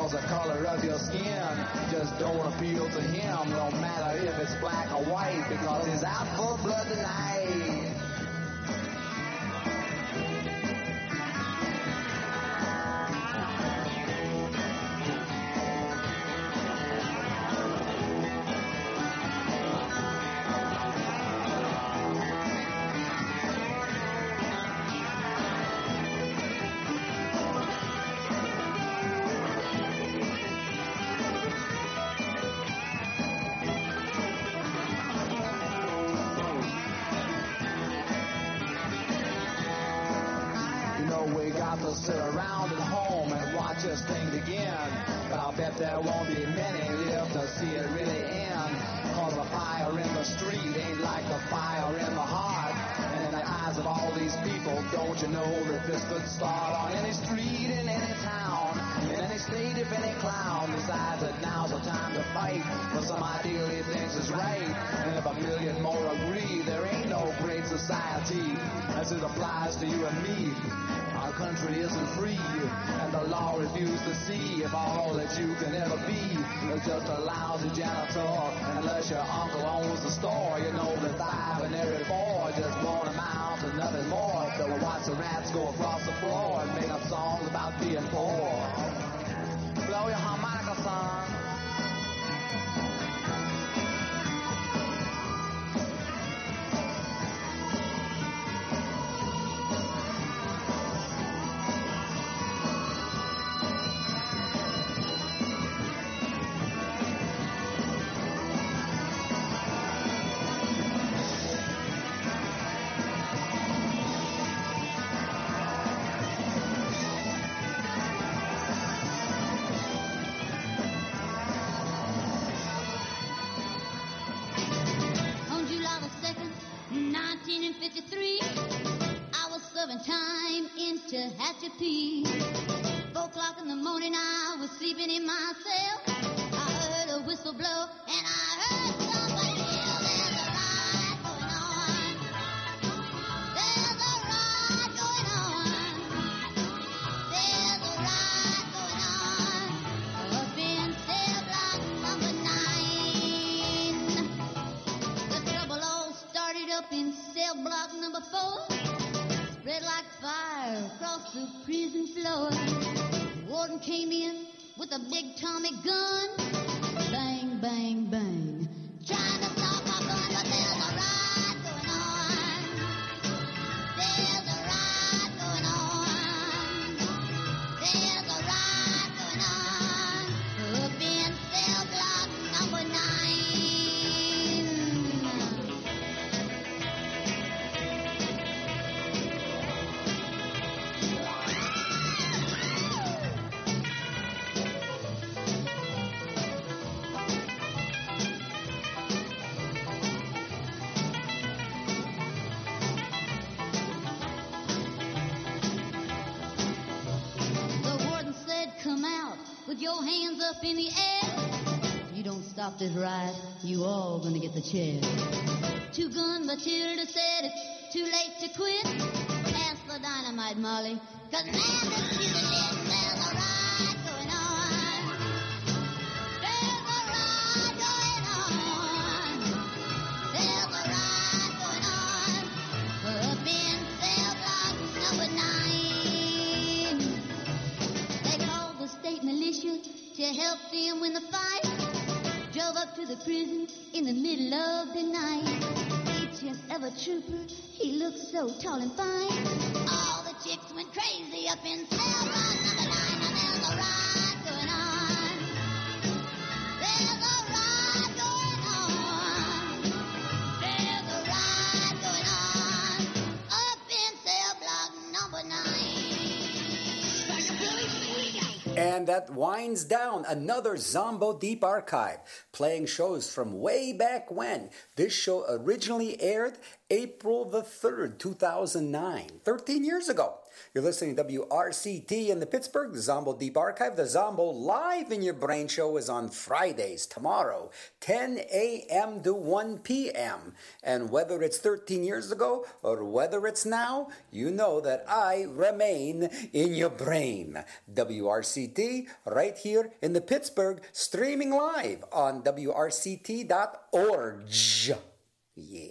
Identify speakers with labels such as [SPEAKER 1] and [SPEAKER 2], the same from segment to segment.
[SPEAKER 1] Cause the color of your skin just don't appeal to him, no matter if it's black or white, because he's out for blood tonight. We got to sit around at home and watch this thing begin. But I'll bet there won't be many live to see it really end. Cause the fire in the street ain't like the fire in the heart. And in the eyes of all these people, don't you know that this could start on any street in any town, in any state if any clown decides that now's the time to fight for some ideal he thinks is right. And if a million more agree, there ain't no great society as it applies to you and me. Our country isn't free, and the law refuses to see if all that you can ever be is just a lousy janitor. Unless your uncle owns the store, you know that 5 in every 4 just won't amount to nothing more. So we'll watch the rats go across the floor and make up songs about being poor. Blow your harmonica, son.
[SPEAKER 2] Tehachapi. 4 o'clock in the morning, I was sleeping in my cell. I heard a whistle blow, and I heard somebody yell, there's a riot going on. There's a riot going on. There's a riot going on. Up in cell block number 9. The trouble all started up in cell block number 4. Spread like fire across the prison floor. Warden came in with a big Tommy gun. Bang, bang, bang. Trying to stop my gun, but there's a riot going on. There's a riot going on. There's a riot going on. Up in cell block number 9. With your hands up in the air. If you don't stop this riot, you all gonna get the chair. Two-Gun Matilda said it's too late to quit. Pass the dynamite, Molly, 'cause man, this music is, there's a riot going on. There's a riot going on. There's a riot going on. Up in cell block number 9. They called the state militia to help them win the fight. Drove up to the prison in the middle of the night. HSF trooper, he looked so tall and fine. All the chicks went crazy up in cell block number 9. And there's a riot going on. There's a riot going on. There's a riot going on. Up in cell block number 9.
[SPEAKER 3] And that winds down another Zombo Deep archive, playing shows from way back when. This show originally aired April the 3rd, 2009, 13 years ago. You're listening to WRCT in the Pittsburgh, the Zombo Deep Archive. The Zombo Live in Your Brain show is on Fridays, tomorrow, 10 a.m. to 1 p.m. And whether it's 13 years ago or whether it's now, you know that I remain in your brain. WRCT, right here in the Pittsburgh, streaming live on WRCT.org. Yeah.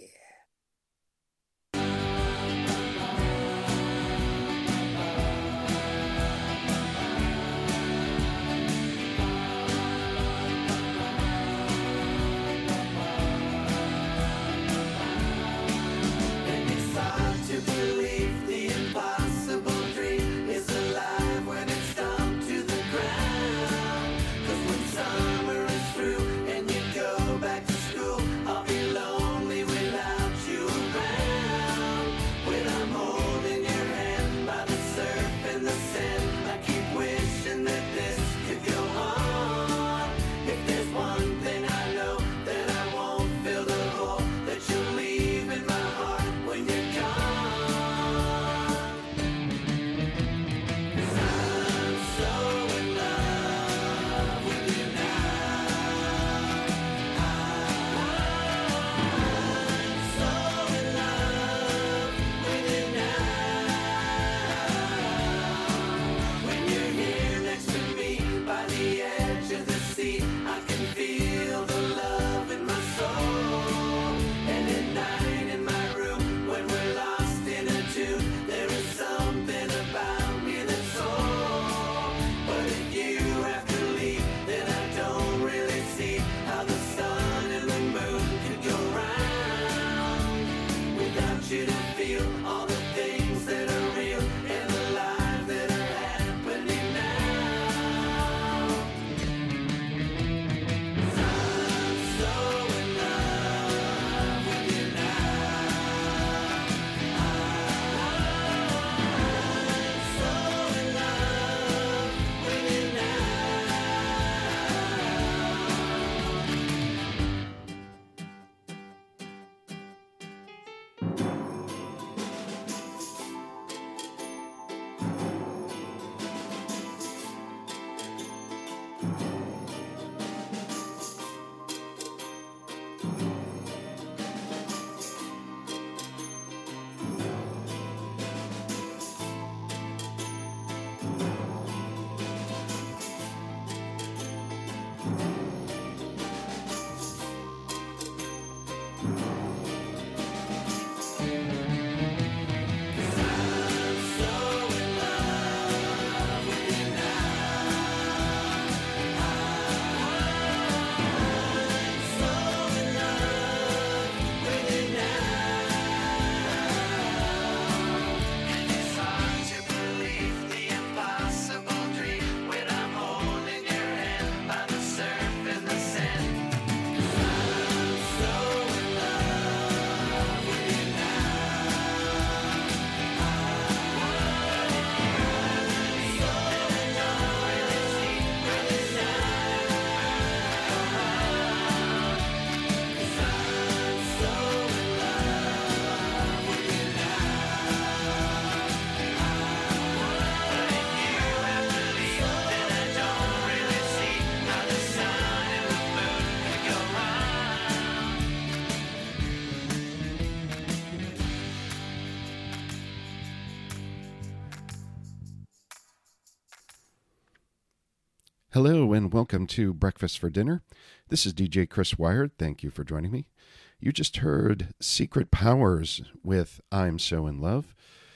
[SPEAKER 4] Hello and welcome to Breakfast for Dinner. This is DJ Chris Wired. Thank you for joining me. You just heard Secret Powers with I'm So In Love.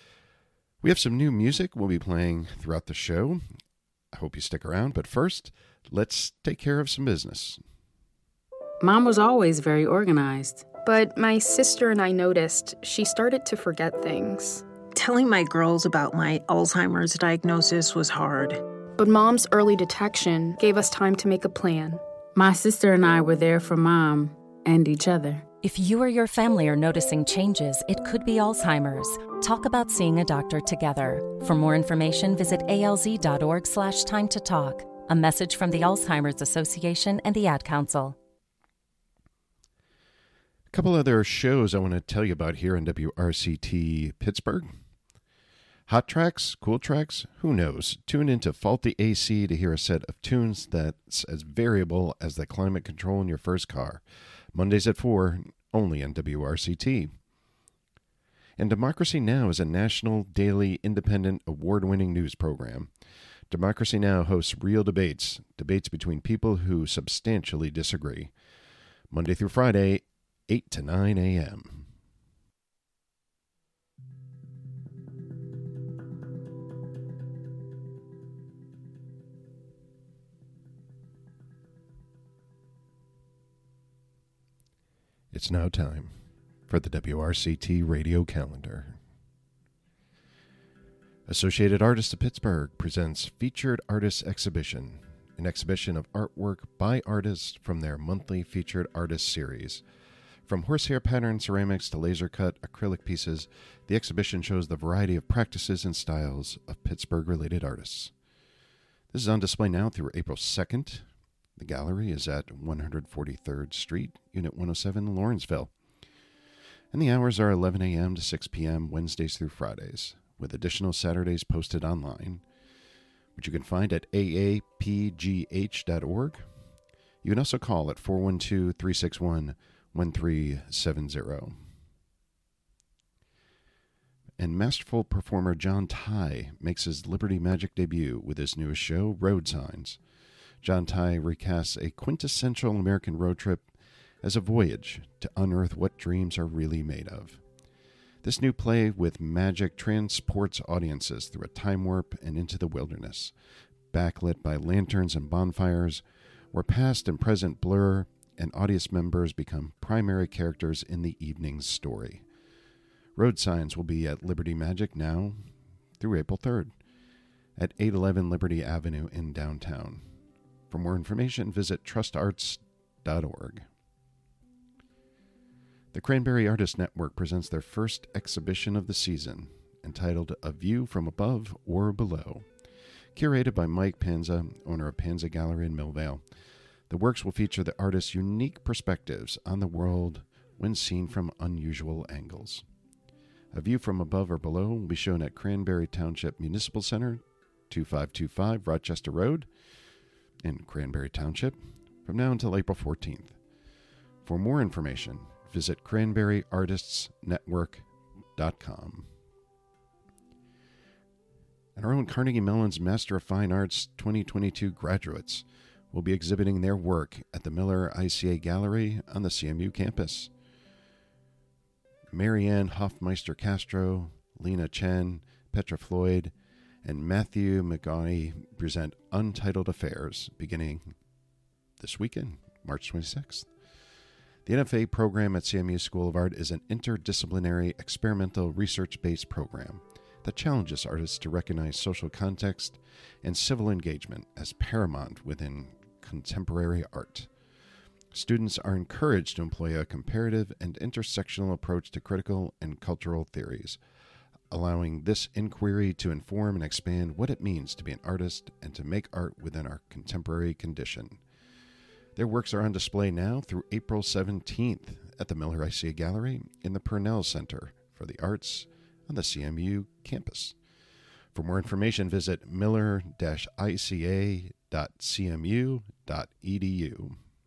[SPEAKER 4] We have some new music we'll be playing throughout the show. I hope you stick around, but first, let's take care of some business.
[SPEAKER 5] Mom was always very organized.
[SPEAKER 6] But my sister and I noticed she started to forget things.
[SPEAKER 7] Telling my girls about my Alzheimer's diagnosis was hard.
[SPEAKER 6] But Mom's early detection gave us time to make a plan.
[SPEAKER 5] My sister and I were there for Mom and each other.
[SPEAKER 8] If you or your family are noticing changes, it could be Alzheimer's. Talk about seeing a doctor together. For more information, visit alz.org/time to talk. A message from the Alzheimer's Association and the Ad Council.
[SPEAKER 4] A couple other shows I want to tell you about here in WRCT Pittsburgh. Hot tracks? Cool tracks? Who knows? Tune into Faulty AC to hear a set of tunes that's as variable as the climate control in your first car. Mondays at 4, only on WRCT. And Democracy Now! Is a national, daily, independent, award-winning news program. Democracy Now! Hosts real debates between people who substantially disagree. Monday through Friday, 8 to 9 a.m. It's now time for the WRCT radio calendar. Associated Artists of Pittsburgh presents Featured Artists Exhibition, an exhibition of artwork by artists from their monthly Featured Artists series. From horsehair pattern ceramics to laser-cut acrylic pieces, the exhibition shows the variety of practices and styles of Pittsburgh-related artists. This is on display now through April 2nd. The gallery is at 143rd Street, Unit 107, Lawrenceville. And the hours are 11 a.m. to 6 p.m. Wednesdays through Fridays, with additional Saturdays posted online, which you can find at aapgh.org. You can also call at 412-361-1370. And masterful performer John Ty makes his Liberty Magic debut with his newest show, Road Signs. John Ty recasts a quintessential American road trip as a voyage to unearth what dreams are really made of. This new play with magic transports audiences through a time warp and into the wilderness, backlit by lanterns and bonfires, where past and present blur and audience members become primary characters in the evening's story. Road Signs will be at Liberty Magic now through April 3rd at 811 Liberty Avenue in downtown. For more information, visit trustarts.org. The Cranberry Artist Network presents their first exhibition of the season, entitled A View from Above or Below. Curated by Mike Panza, owner of Panza Gallery in Millvale, the works will feature the artist's unique perspectives on the world when seen from unusual angles. A View from Above or Below will be shown at Cranberry Township Municipal Center, 2525 Rochester Road, in Cranberry Township, from now until April 14th. For more information, visit cranberryartistsnetwork.com. And our own Carnegie Mellon's Master of Fine Arts 2022 graduates will be exhibiting their work at the Miller ICA Gallery on the CMU campus. Marianne Hoffmeister Castro, Lena Chen, Petra Floyd, and Matthew McGaughy present Untitled Affairs beginning this weekend, March 26th. The NFA program at CMU School of Art is an interdisciplinary, experimental, research-based program that challenges artists to recognize social context and civil engagement as paramount within contemporary art. Students are encouraged to employ a comparative and intersectional approach to critical and cultural theories, allowing this inquiry to inform and expand what it means to be an artist and to make art within our contemporary condition. Their works are on display now through April 17th at the Miller ICA Gallery in the Purnell Center for the Arts on the CMU campus. For more information, visit miller-ica.cmu.edu.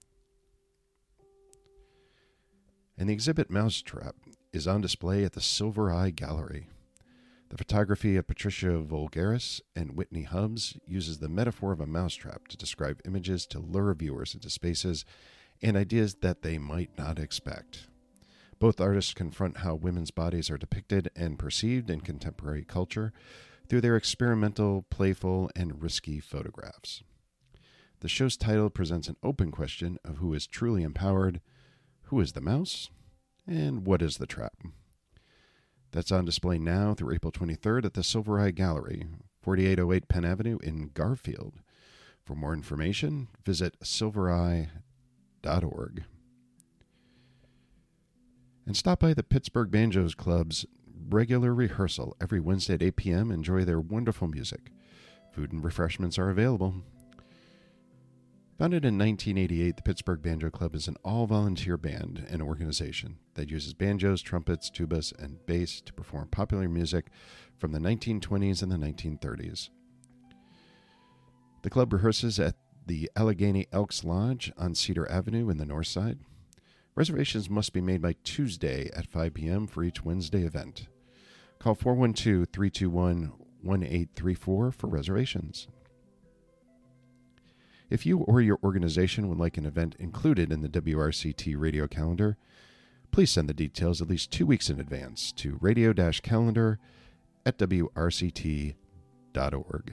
[SPEAKER 4] And the exhibit Mousetrap is on display at the Silver Eye Gallery. The photography of Patricia Volgaris and Whitney Hubbs uses the metaphor of a mousetrap to describe images to lure viewers into spaces and ideas that they might not expect. Both artists confront how women's bodies are depicted and perceived in contemporary culture through their experimental, playful, and risky photographs. The show's title presents an open question of who is truly empowered, who is the mouse, and what is the trap. That's on display now through April 23rd at the Silver Eye Gallery, 4808 Penn Avenue in Garfield. For more information, visit silvereye.org. And stop by the Pittsburgh Banjos Club's regular rehearsal every Wednesday at 8 p.m. Enjoy their wonderful music. Food and refreshments are available. Founded in 1988, the Pittsburgh Banjo Club is an all-volunteer band and organization that uses banjos, trumpets, tubas, and bass to perform popular music from the 1920s and the 1930s. The club rehearses at the Allegheny Elks Lodge on Cedar Avenue in the north side. Reservations must be made by Tuesday at 5 p.m. for each Wednesday event. Call 412-321-1834 for reservations. If you or your organization would like an event included in the WRCT radio calendar, please send the details at least 2 weeks in advance to radio-calendar@wrct.org.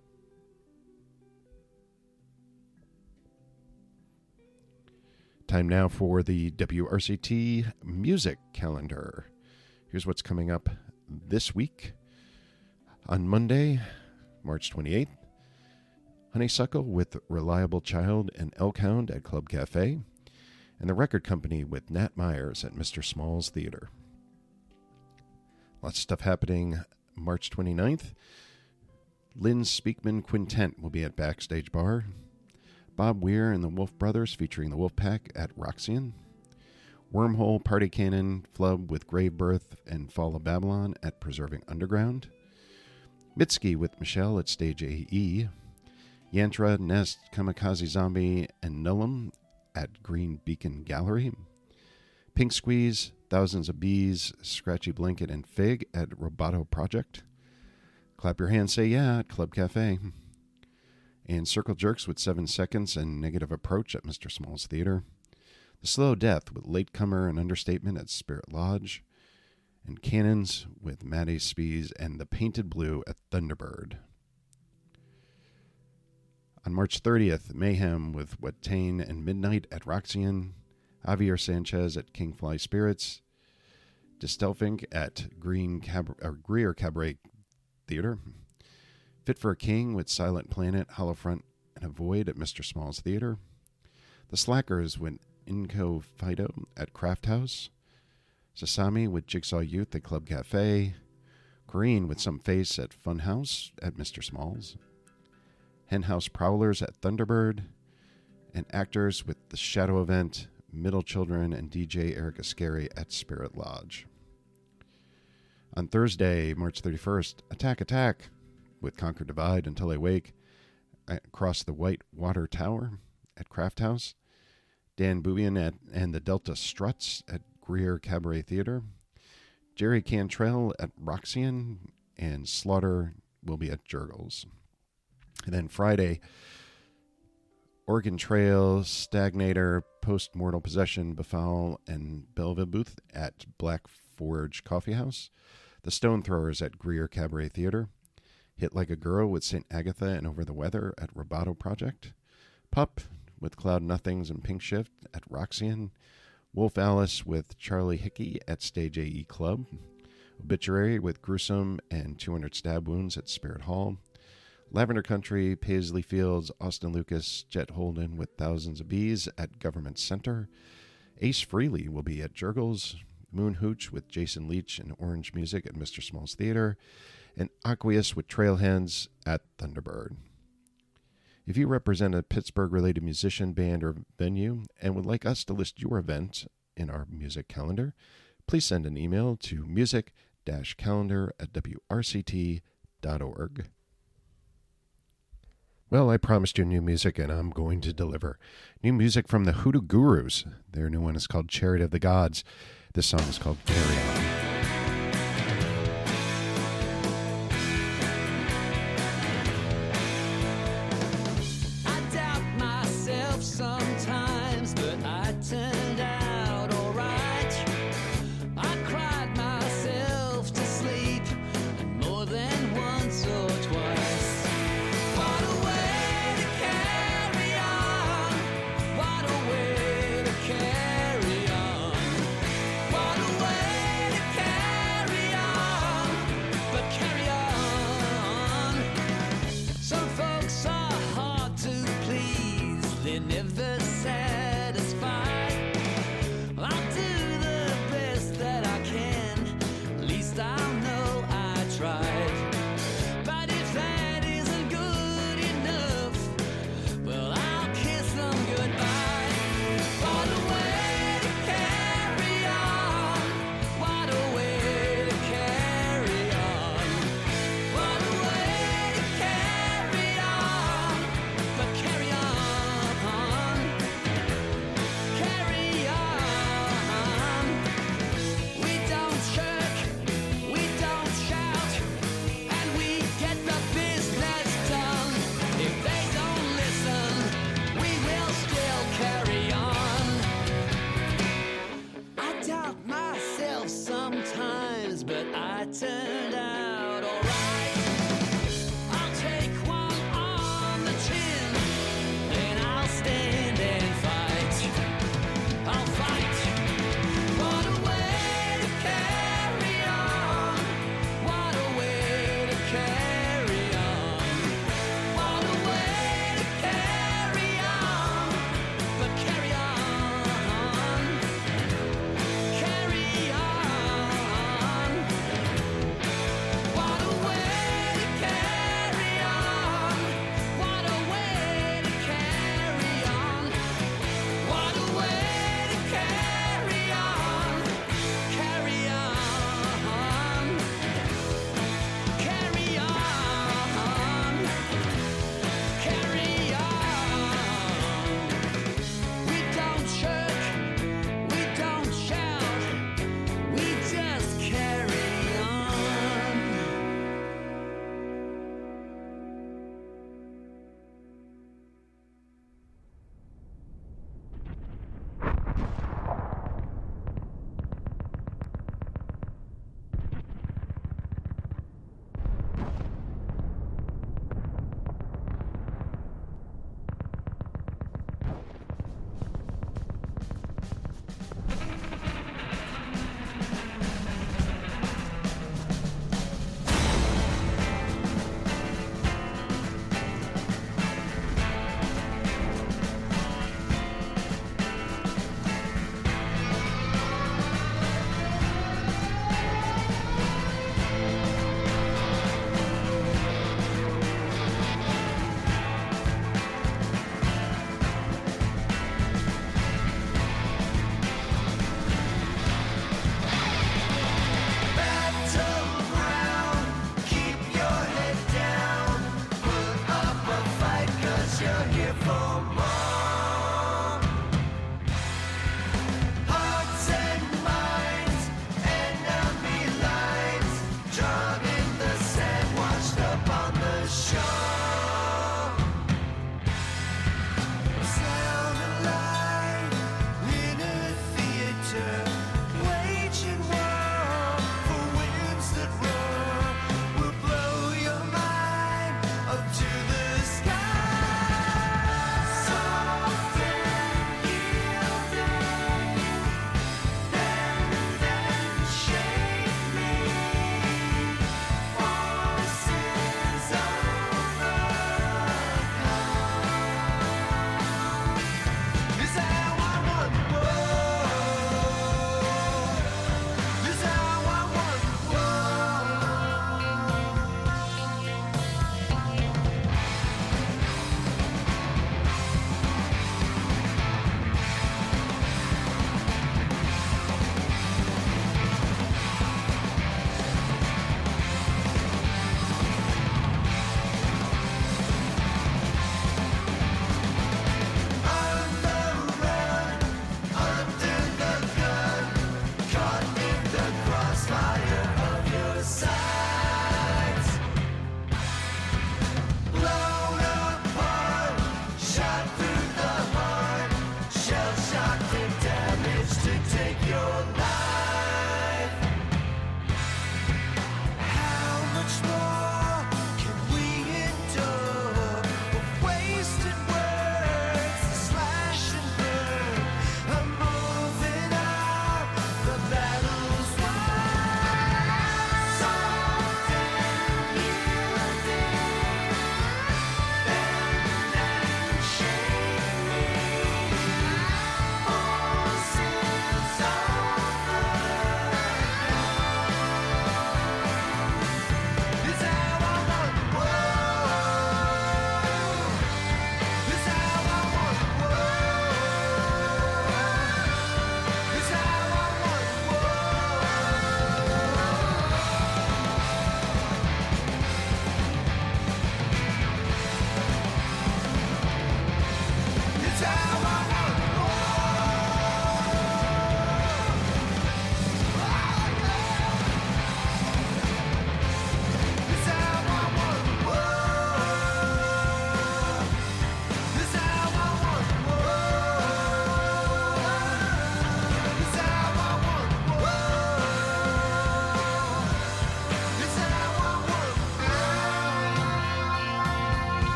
[SPEAKER 4] Time now for the WRCT music calendar. Here's what's coming up this week. On Monday, March 28th, Honeysuckle with Reliable Child and Elkhound at Club Cafe, and the Record Company with Nat Myers at Mr. Small's Theater. Lots of stuff happening March 29th. Lynn Speakman Quintet will be at Backstage Bar. Bob Weir and the Wolf Brothers featuring the Wolfpack at Roxanne. Wormhole Party Cannon Flub with Grave Birth and Fall of Babylon at Preserving Underground. Mitski with Michelle at Stage AE. Yantra, Nest, Kamikaze Zombie, and Nullum at Green Beacon Gallery. Pink Squeeze, Thousands of Bees, Scratchy Blanket, and Fig at Roboto Project. Clap Your Hands, Say Yeah at Club Cafe. And Circle Jerks with 7 Seconds and Negative Approach at Mr. Small's Theater. The Slow Death with Latecomer and Understatement at Spirit Lodge. And Cannons with Maddie Spees and The Painted Blue at Thunderbird. On March 30th, Mayhem with Watain and Midnight at Roxanne, Javier Sanchez at Kingfly Spirits, Distelfink at Greer Cabaret Theater, Fit for a King with Silent Planet, Hollowfront, and A Void at Mr. Small's Theater, The Slackers with Inco Fido at Craft House, Sasami with Jigsaw Youth at Club Cafe, Corrine with Some Face at Funhouse at Mr. Small's, Henhouse Prowlers at Thunderbird, and Actors with The Shadow Event, Middle Children, and DJ Eric Ascari at Spirit Lodge. On Thursday, March 31st, Attack Attack with Conquer Divide Until I Wake across the White Water Tower at Craft House, Dan Bubian and the Delta Struts at Greer Cabaret Theater, Jerry Cantrell at Roxanne, and Slaughter will be at Jurgles. And then Friday, Oregon Trail, Stagnator, Post-Mortal Possession, Befoul, and Belleville Booth at Black Forge Coffee House. The Stone Throwers at Greer Cabaret Theater. Hit Like a Girl with St. Agatha and Over the Weather at Roboto Project. Pup with Cloud Nothings and Pink Shift at Roxanne. Wolf Alice with Charlie Hickey at Stage AE Club. Obituary with Gruesome and 200 Stab Wounds at Spirit Hall. Lavender Country, Paisley Fields, Austin Lucas, Jet Holden with Thousands of Bees at Government Center. Ace Frehley will be at Jurgles. Moon Hooch with Jason Leach and Orange Music at Mr. Small's Theater. And Aqueous with Trailheads at Thunderbird. If you represent a Pittsburgh-related musician, band, or venue and would like us to list your event in our music calendar, please send an email to music-calendar@wrct.org. Well, I promised you new music, and I'm going to deliver. New music from the Hoodoo Gurus. Their new one is called Chariot of the Gods. This song is called Carry On.
[SPEAKER 9] What a way to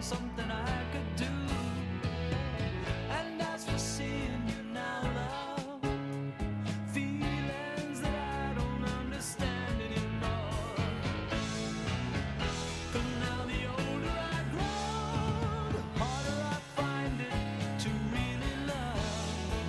[SPEAKER 9] something I could do. And as for seeing you now, love, feelings that I don't understand anymore. 'Cause now the older I grow, the harder I find it to really love.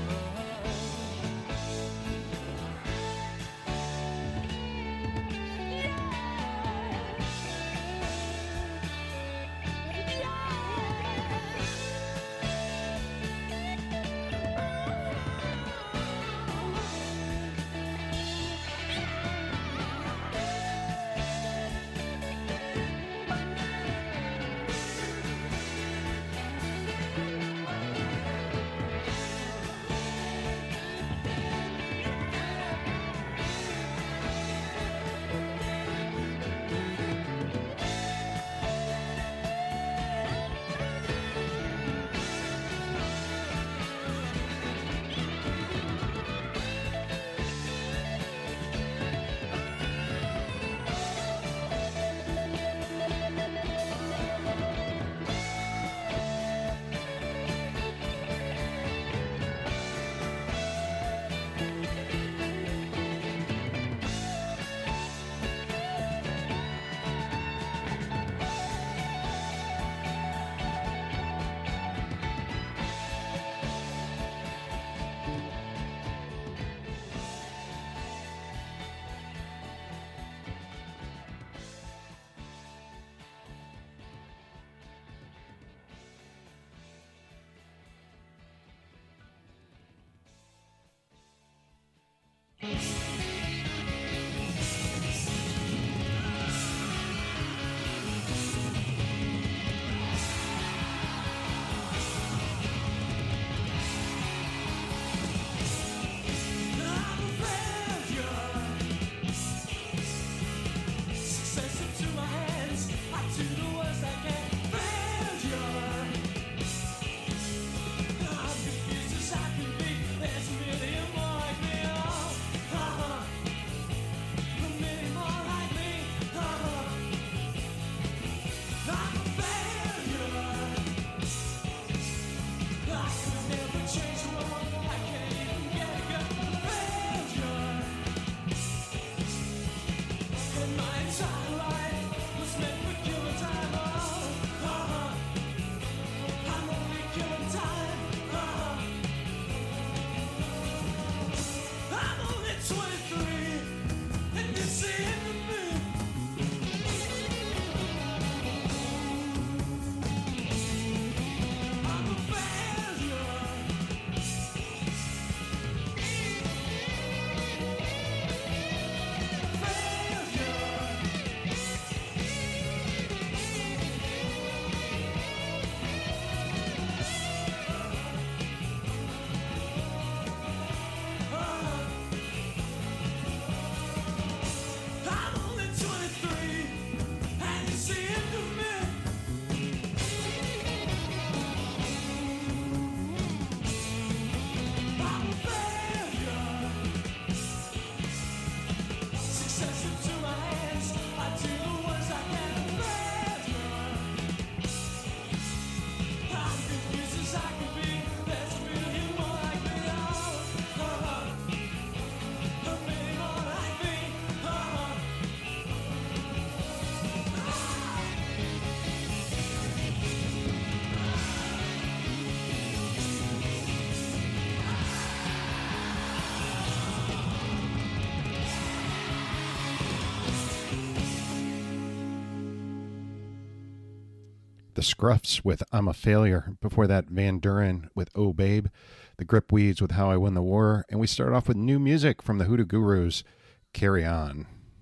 [SPEAKER 4] The Scruffs with I'm a Failure. Before that, Van Duren with Oh Babe. The Gripweeds with How I Won the War. And we start off with new music from the Hoodoo Gurus, Carry On.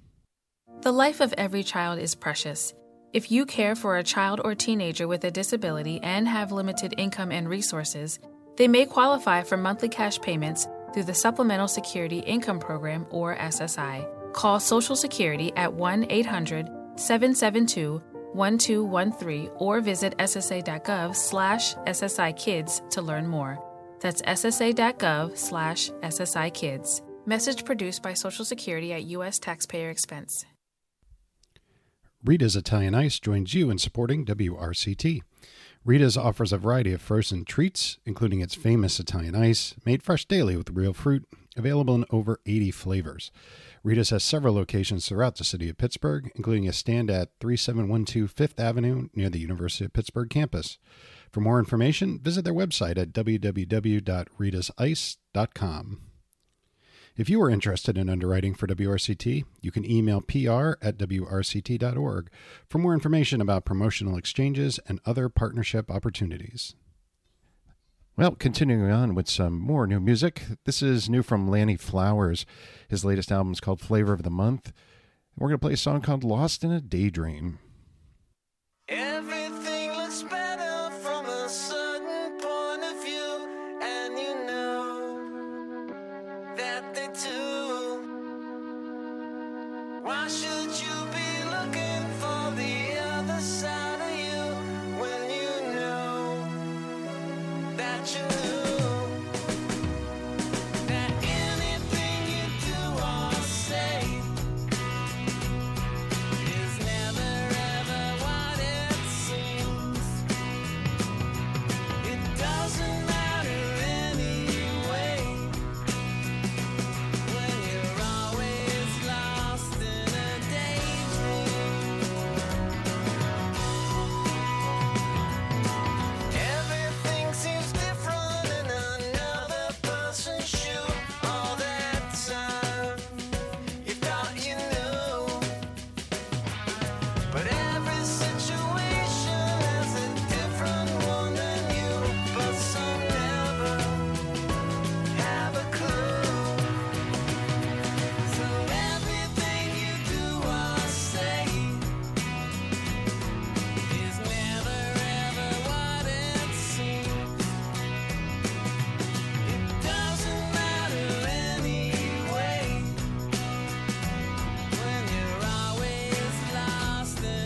[SPEAKER 6] The life of every child is precious. If you care for a child or teenager with a disability and have limited income and resources, they may qualify for monthly cash payments through the Supplemental Security Income Program, or SSI. Call Social Security at 1-800-772-1213 or visit ssa.gov/SSI-Kids to learn more. That's ssa.gov/SSI-Kids. Message produced by Social Security at U.S. taxpayer expense.
[SPEAKER 4] Rita's Italian Ice joins you in supporting WRCT. Rita's offers a variety of frozen treats, including its famous Italian ice, made fresh daily with real fruit, available in over 80 flavors. Rita's has several locations throughout the city of Pittsburgh, including a stand at 3712 Fifth Avenue near the University of Pittsburgh campus. For more information, visit their website at www.ritasice.com. If you are interested in underwriting for WRCT, you can email pr@wrct.org for more information about promotional exchanges and other partnership opportunities. Well, continuing on with some more new music. This is new from Lanny Flowers. His latest album is called Flavor of the Month. We're going to play a song called Lost in a Daydream.
[SPEAKER 9] Everything looks better from a certain point of view, and you know that they do. Why should you be looking for the other side of you when you know that you knew that anything you do or say is never ever what it seems. It doesn't matter anyway when you're always lost in a daydream. Everything seems different in another person's shoe. All that time you thought you knew, but every situation has a different one than you. But some never have a clue. So everything you do or say is never ever what it seems. It doesn't matter anyway when you're always lost in a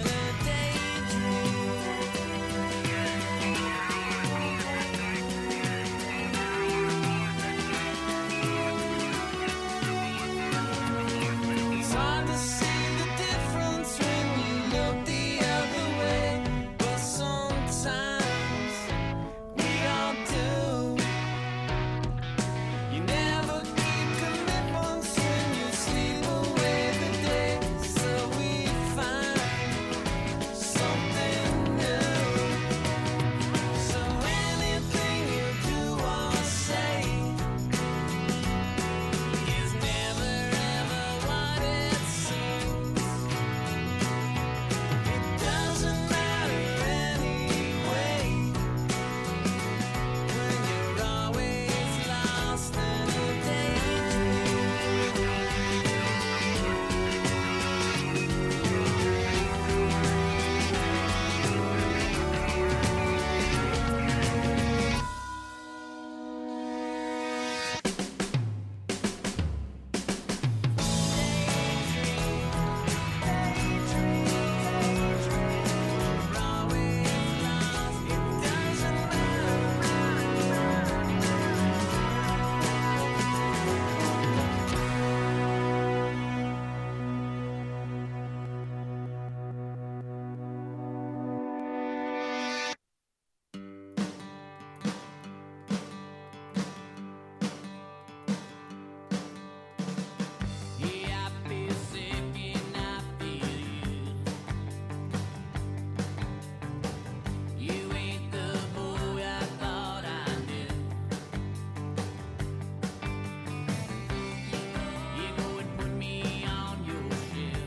[SPEAKER 9] daydream. It's hard to see the difference when you look the other way, but sometimes we all do. You never keep commitments when you sleep away the day, so we find something new. So anything you do or say is never ever what it seems. It doesn't matter anyway when you're always lost in a daydream. Yeah, I feel sick and I feel you. You ain't the boy I thought I knew. You go and put me on your ship.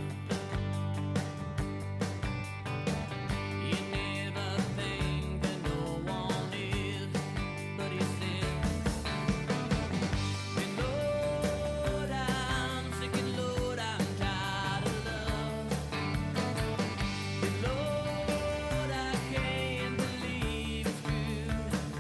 [SPEAKER 9] You never think that no one is, but he said, and Lord, I'm sick and Lord, I'm tired of love. And Lord, I can't believe it's true.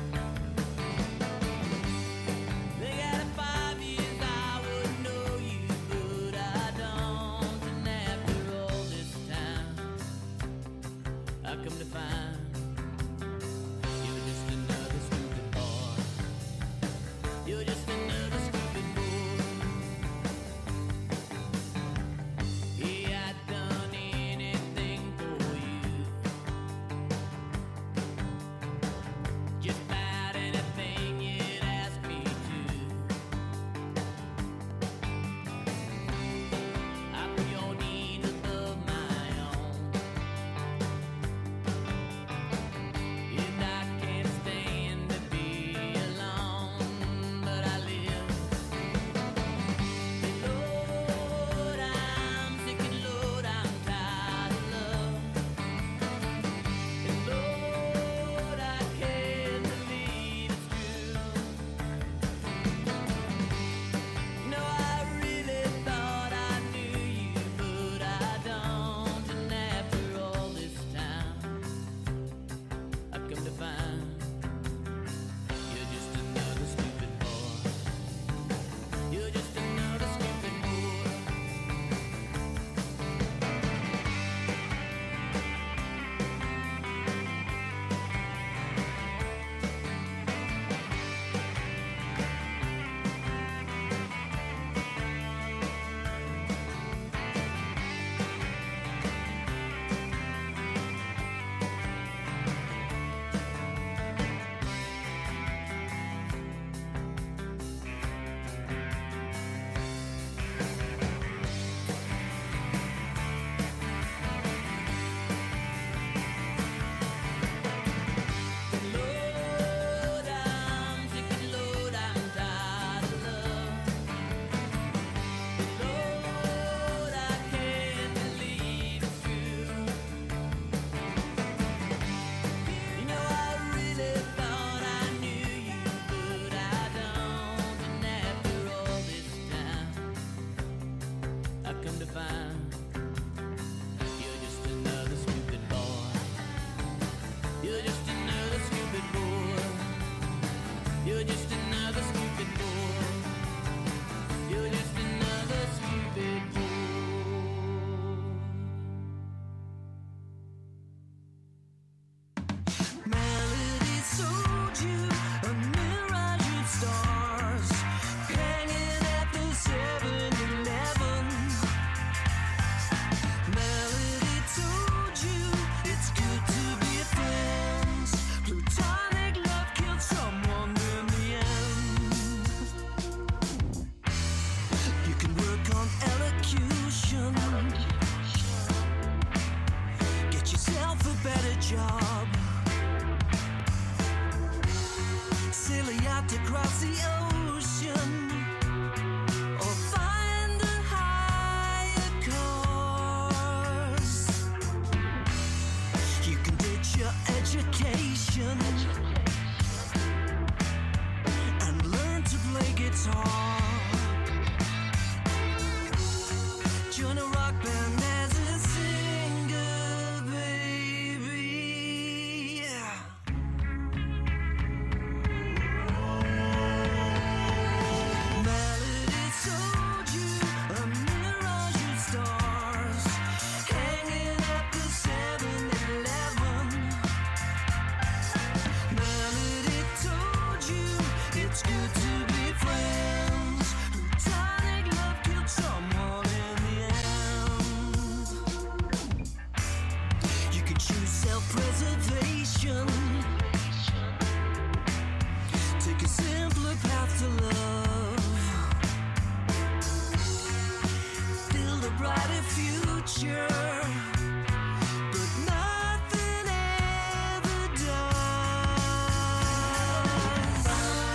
[SPEAKER 9] They got 5 years I would know you, but I don't. And after all this time, I come to find you're just another stupid boy. You're just another stupid boy. Yeah, I'd done anything for you.
[SPEAKER 10] job. Sail a yacht across the ocean, or find a higher course. You can ditch your education and learn to play guitar. Join a rock band as a singer, baby. Melody told you a mirage of stars hanging at the 7-Eleven. Melody told you it's good to be friends. Platonic love killed someone in the end. You can choose self-preservation. Take a simpler path to love. Build a brighter future. But nothing ever does.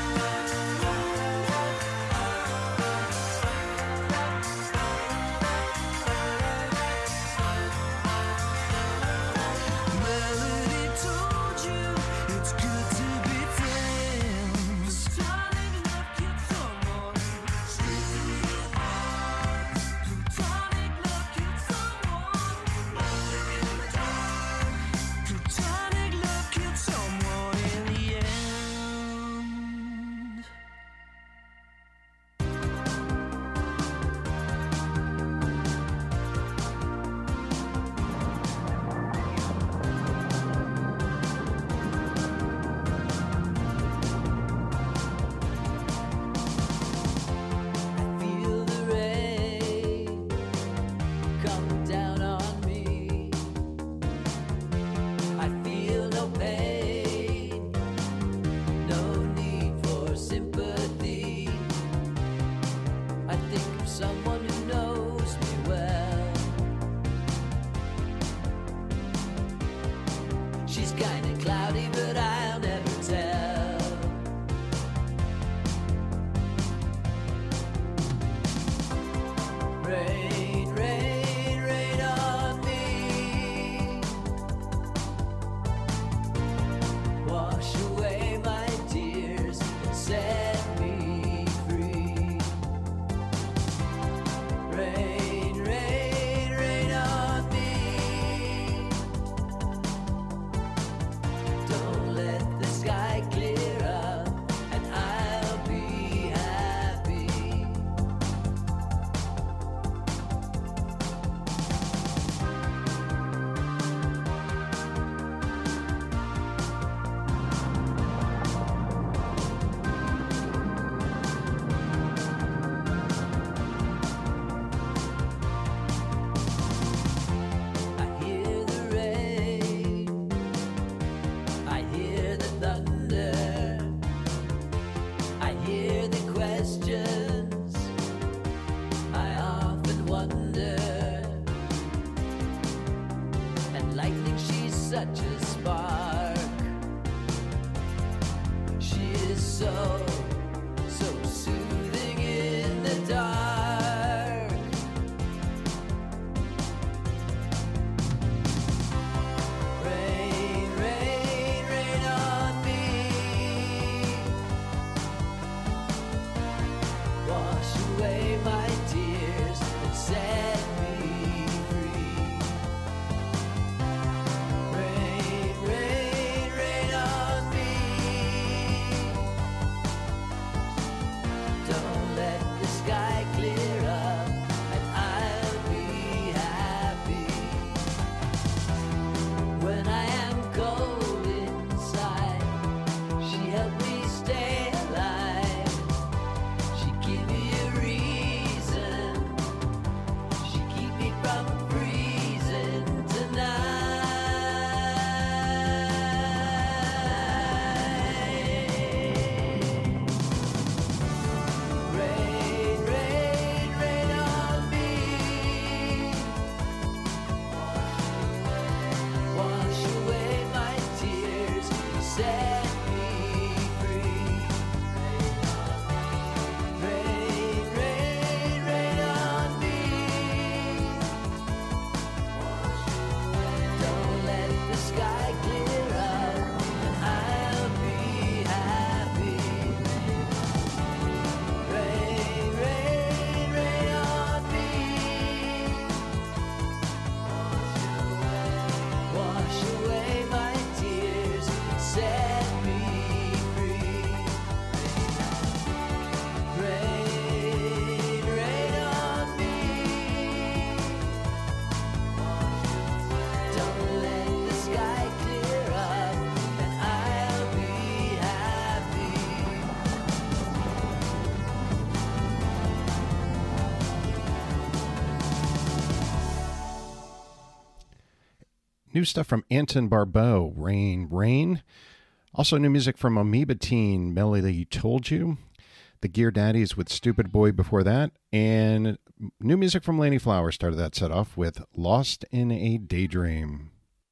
[SPEAKER 10] Melody told you it's good to be friends. Platonic love killed someone straight through the heart. Platonic love killed someone murder in the dark. Platonic love killed someone in the end. Feel the rain come down on me. I feel no pain, no need for sympathy. I think of someone who knows me well. She's kinda cloudy, but I'll never tell. Rain, rain, rain on me. Wash away my tears and set me free. Rain, rain, rain on me. Don't let the sky clear up and I'll be happy. I hear the rain, I hear the thunder, I hear the questions I often wonder. And lightning, she's such a spark. She is so, so soothing in the dark. Rain, rain, rain on me. Wash away my tears and set me free. Rain, rain,
[SPEAKER 4] New stuff from Anton Barbeau, Rain, Rain. Also new music from Amoeba Teen, Melody Told You. The Gear Daddies with Stupid Boy before that. And new music from Laney Flower started that set off with Lost in a Daydream.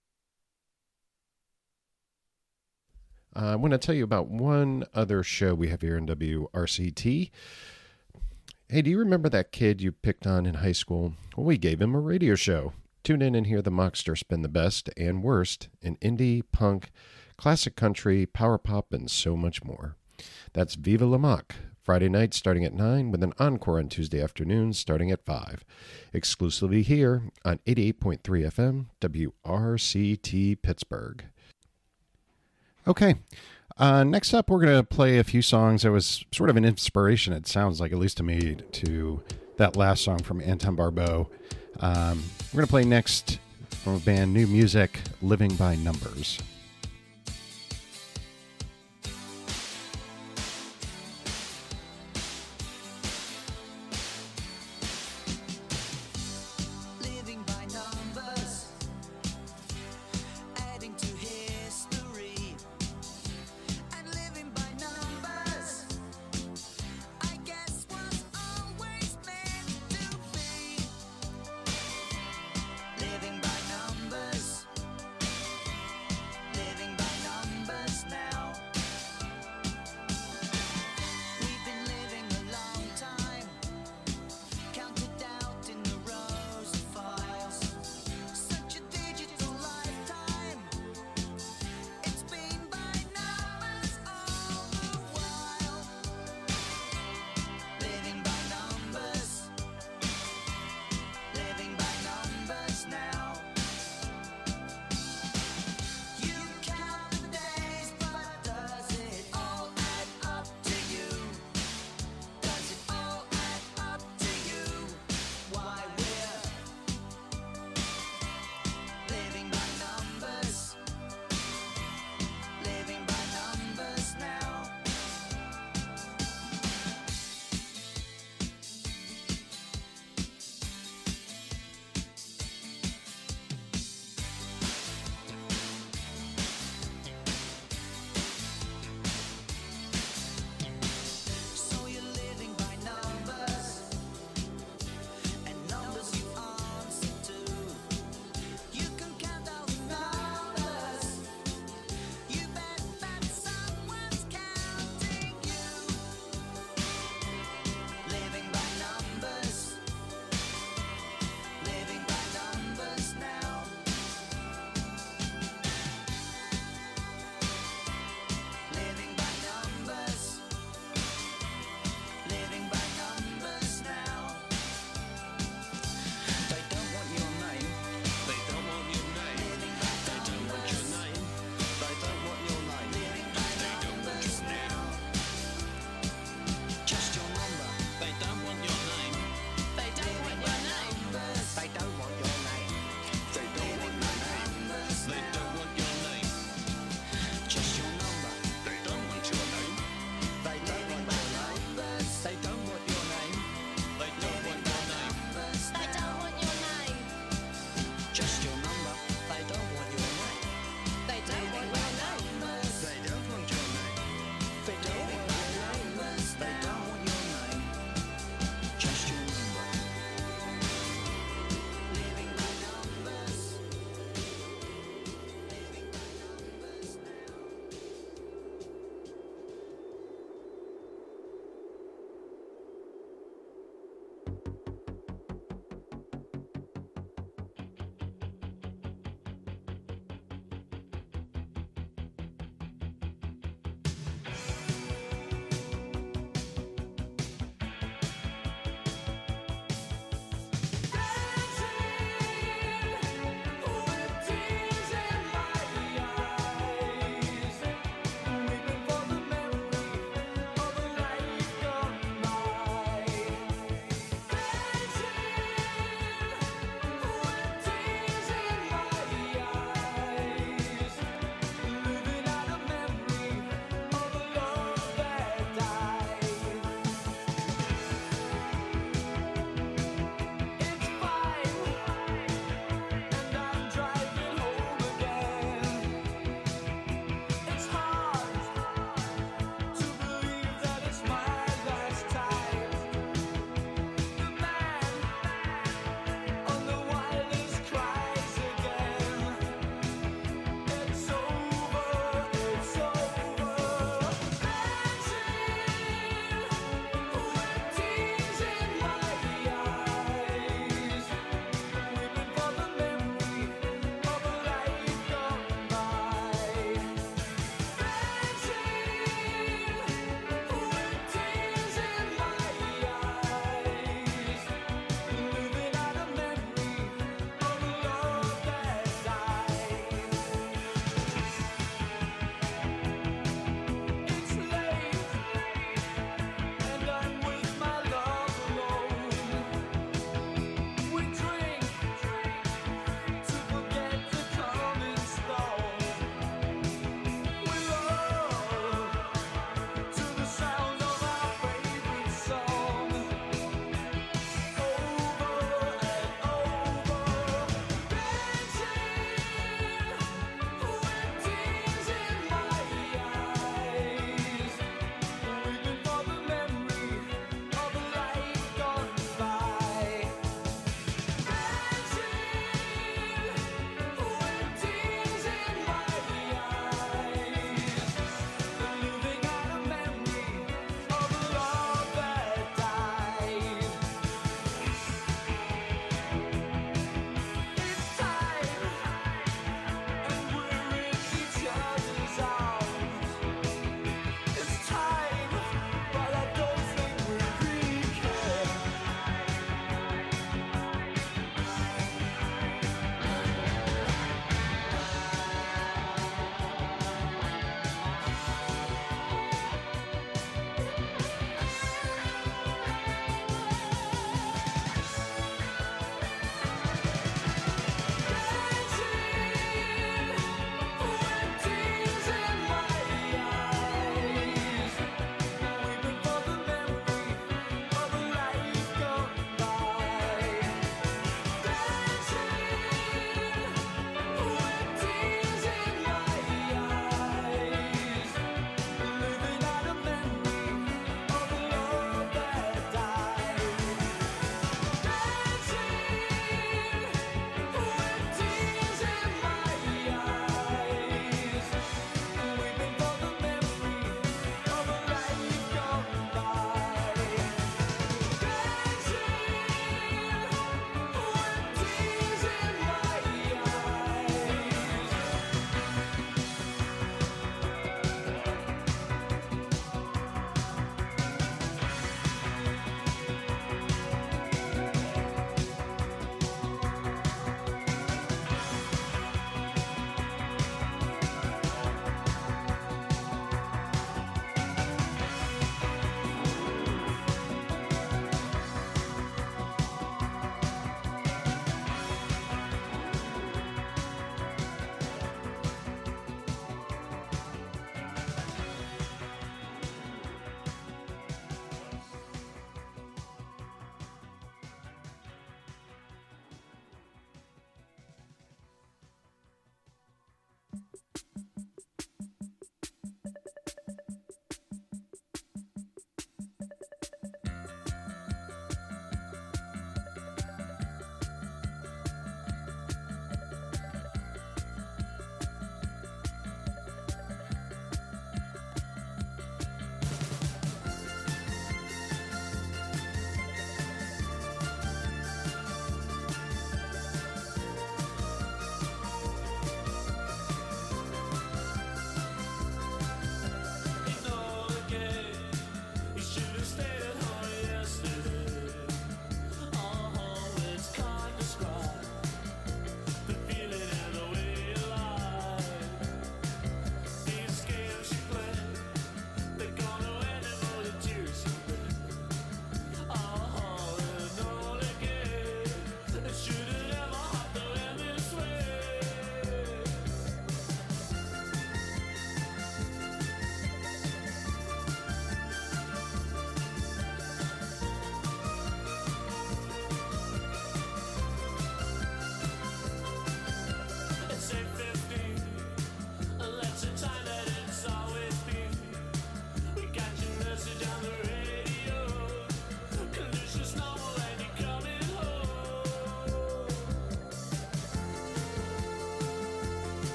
[SPEAKER 4] I want to tell you about one other show we have here in WRCT. Hey, do you remember that kid you picked on in high school? Well, we gave him a radio show. Tune in and hear the Mockster spin the best and worst in indie, punk, classic country, power pop, and so much more. That's Viva La Mock, Friday night starting at 9 with an encore on Tuesday afternoons starting at 5. Exclusively here on 88.3 FM, WRCT Pittsburgh. Okay, next up we're going to play a few songs that was sort of an inspiration, it sounds like, at least to me, to that last song from Anton Barbeau. We're going to play next from a band, New Music, Living by Numbers.
[SPEAKER 10] Living by numbers, adding to history, and living by numbers, I guess was always meant to be. Living by numbers,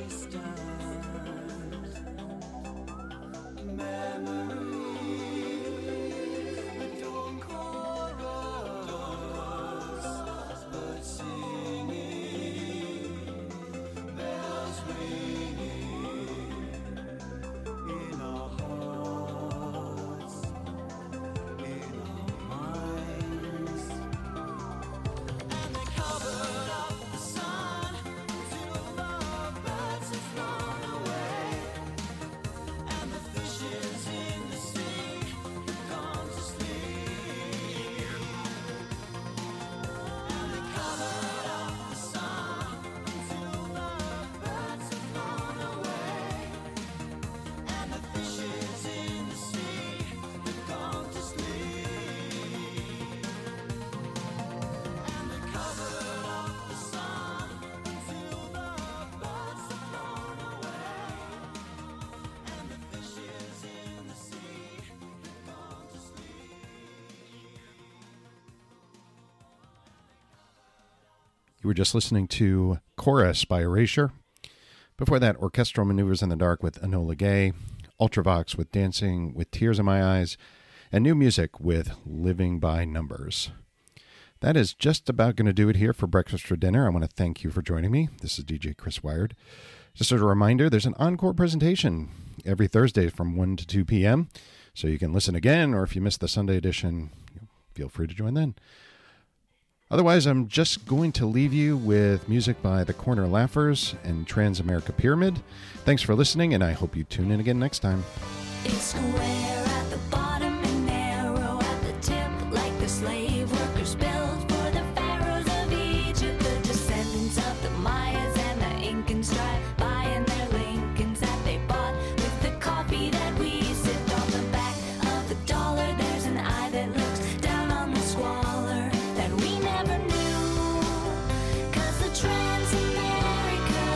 [SPEAKER 4] You were just listening to Chorus by Erasure. Before that, Orchestral Maneuvers in the Dark with Enola Gay, Ultravox with Dancing with Tears in My Eyes, and new music with Living by Numbers. That is just about going to do it here for Breakfast for Dinner. I want to thank you for joining me. This is DJ Chris Wired. Just as a reminder, there's an encore presentation every Thursday from 1 to 2 p.m., so you can listen again, or if you missed the Sunday edition, feel free to join then. Otherwise, I'm just going to leave you with music by the Corner Laughers and Transamerica Pyramid. Thanks for listening, and I hope you tune in again next time.
[SPEAKER 10] It's square at the bottom and narrow at the tip, like the slave workers built for the pharaohs of Egypt. The descendants of the Mayas and the Incans drive by in their Lincolns that they bought with the coffee that we sipped. On the back of the dollar, there's an eye that looks down on the squalor that we never knew. 'Cause the Transamerica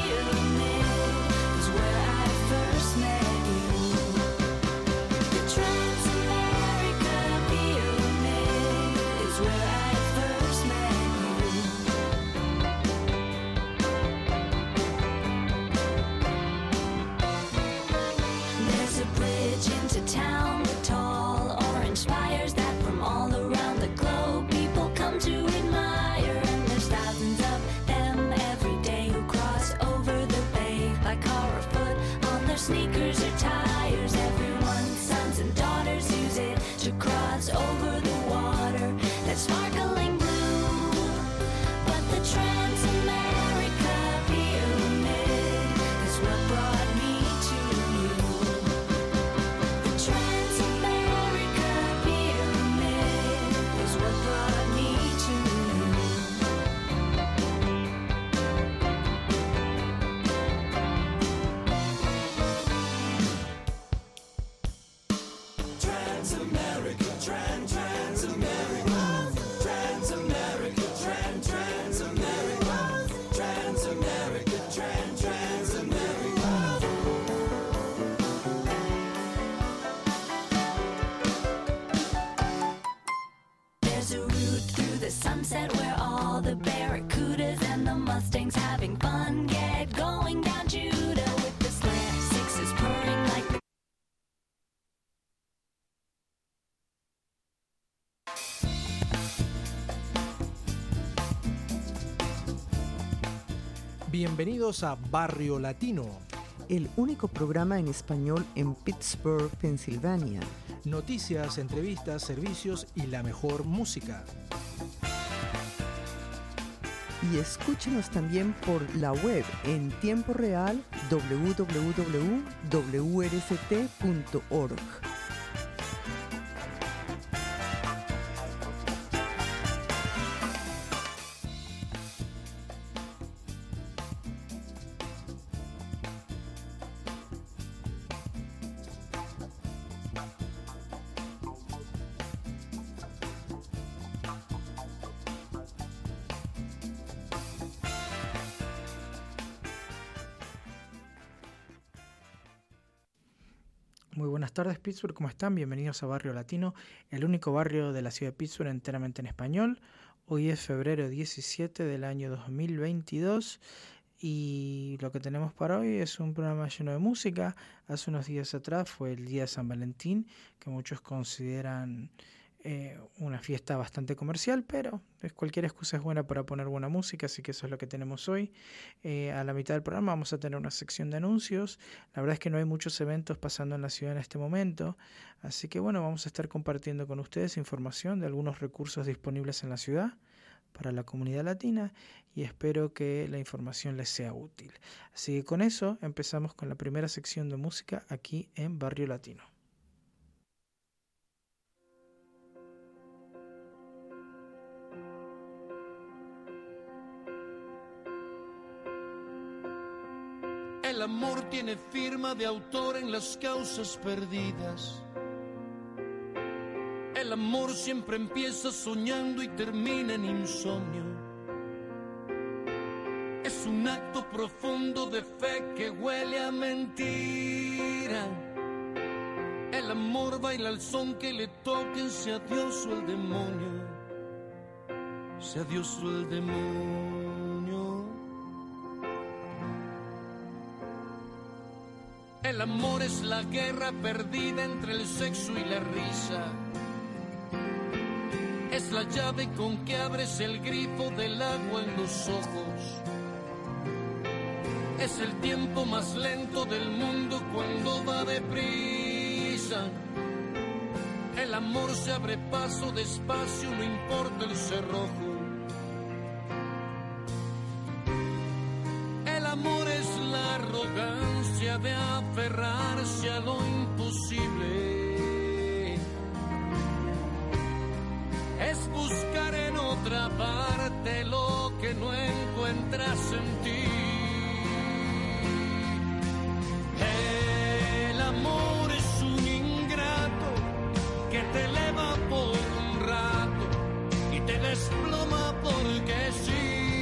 [SPEAKER 10] Pyramid is where I first met you. The Transamerica Pyramid is where I first met you. There's a bridge into town with tall orange spires that from all around the globe people come to admire. And there's thousands of them every day who cross over the bay by car or foot on their sneakers or tires. Everyone's sons and daughters use it to cross over the water that's sparkling blue. But the Transamerica Pyramid is what brought me to you. The Transamerica Pyramid is what brought me to you. Transamerica, Transamerica, Transamerica, Transamerica, Transamerica, Transamerica. There's a route through the sunset where all the barracudas and the Mustangs having fun get going down Judah with the slant sixes purring like the
[SPEAKER 11] Bienvenidos a Barrio Latino,
[SPEAKER 12] el único programa en español en Pittsburgh, Pensilvania.
[SPEAKER 11] noticias, entrevistas, servicios y la mejor música.
[SPEAKER 12] Y escúchenos también por la web en tiempo real www.wrst.org.
[SPEAKER 13] Muy buenas tardes, Pittsburgh, ¿cómo están? Bienvenidos a Barrio Latino, el único barrio de la ciudad de Pittsburgh enteramente en español. Hoy es febrero 17 del año 2022 Y lo que tenemos para hoy es un programa lleno de música. Hace unos días atrás fue el día de San Valentín, que muchos consideran una fiesta bastante comercial, pero cualquier excusa es buena para poner buena música, así que eso es lo que tenemos hoy. A la mitad del programa vamos a tener una sección de anuncios. La verdad es que no hay muchos eventos pasando en la ciudad en este momento, así que bueno, vamos a estar compartiendo con ustedes información de algunos recursos disponibles en la ciudad para la comunidad latina, y espero que la información les sea útil. Así que con eso empezamos con la primera sección de música aquí en Barrio Latino.
[SPEAKER 14] El amor tiene firma de autor en las causas perdidas. El amor siempre empieza soñando y termina en insomnio. Es un acto profundo de fe que huele a mentira. El amor baila al son que le toquen, sea Dios o el demonio. Sea Dios o el demonio. El amor es la guerra perdida entre el sexo y la risa. Es la llave con que abres el grifo del agua en los ojos. Es el tiempo más lento del mundo cuando va deprisa. El amor se abre paso despacio, no importa el cerrojo. El amor es la arrogancia de aferrarse a lo imposible. Es buscar en otra parte lo que no encuentras en ti. El amor es un ingrato que te eleva por un rato y te desploma porque sí.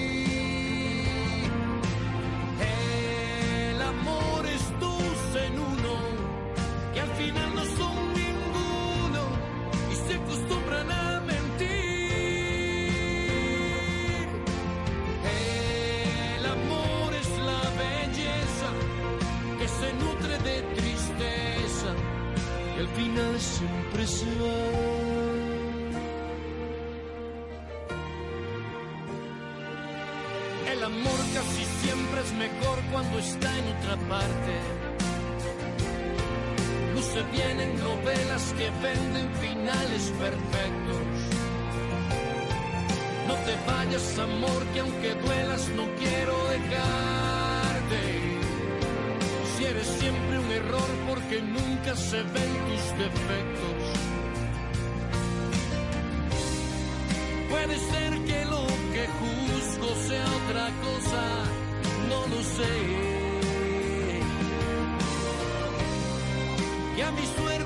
[SPEAKER 14] El amor es dos en uno, que al final no son ninguno y se acostumbran a mentir. El amor es la belleza que se nutre de tristeza y al final siempre se va. El amor casi siempre es mejor cuando está en otra parte. Luce bien en novelas que venden finales perfectos. No te vayas, amor, que aunque duelas no quiero dejarte. Si eres siempre un error porque nunca se ven tus defectos. Puede ser que lo que juzgo sea otra cosa, no lo sé. Que a mi sueño